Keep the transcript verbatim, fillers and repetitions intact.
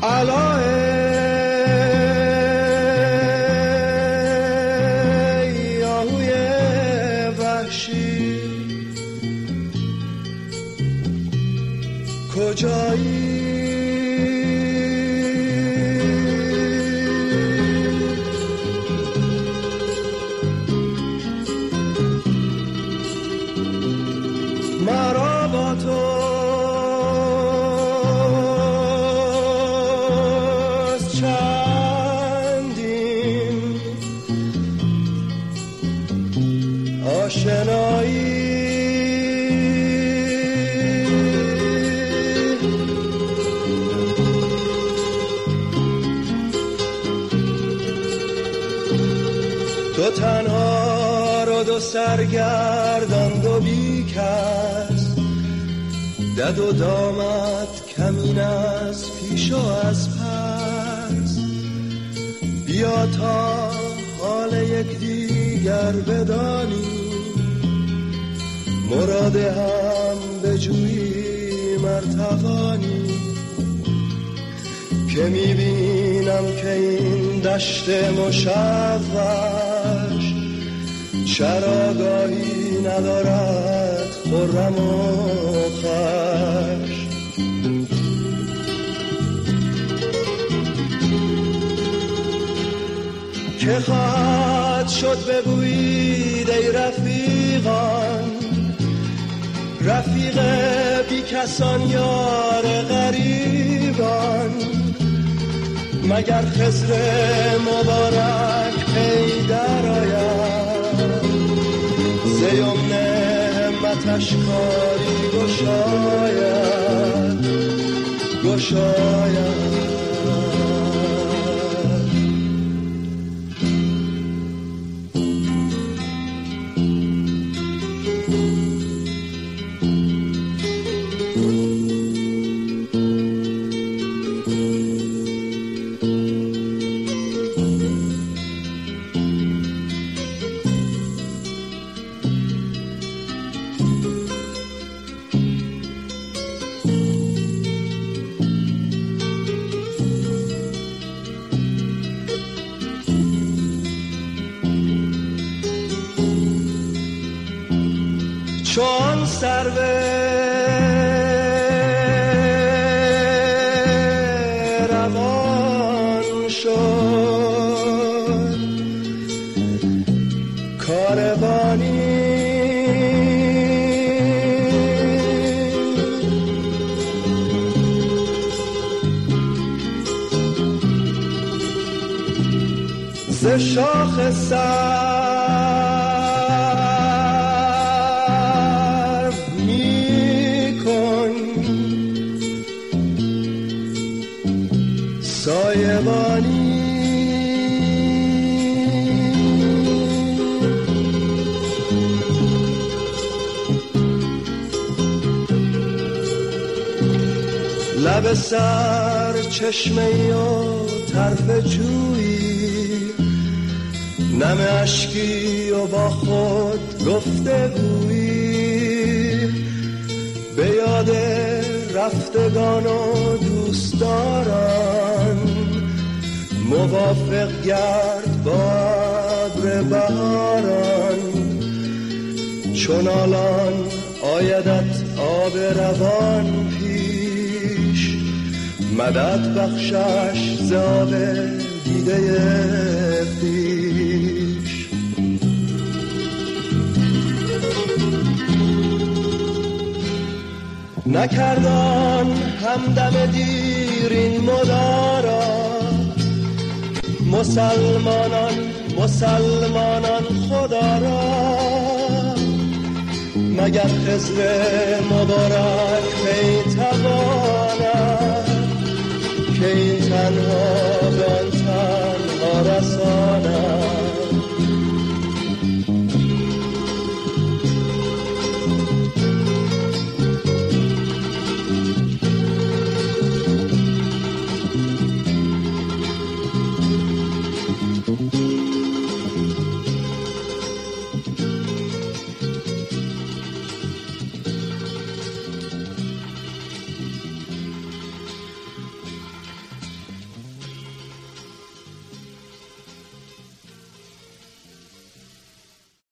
علای آهوی وحشی کجایی؟ مرا با توست چندین آشنایی، دو تنها رو دو سرگردان دو بیکس، دد و دامت کمین از پیش و از پس، بیا تا حال یک دیگر بدانی، مراد هم بجویی مرتقانی، که میبینم که این دشت مشوش چراگاهی ندارد خرم و خوش. که خواهد شد بگویید ای رفیقان، رفیق بی کسان یار غریبان، مگر خضر مبارک پی در آید، ز یمن همتش کاری گشاید گشاید. چون سرو روان شد کاروانی، ز شاخ سر سایبانی، لب سر چشمه‌ای و طرف جویی، نم اشکی و با خود گفتگویی، به یاد رفتگان و دوستداران، موافق گرد با ابر بهاران، چون الان آیدت آب روان پیش، مدد بخشش ز آب دیده خویش. نکردان همدم دیر این مدارا، مسلمانان مسلمانان خدا را، مگر خضر مبارک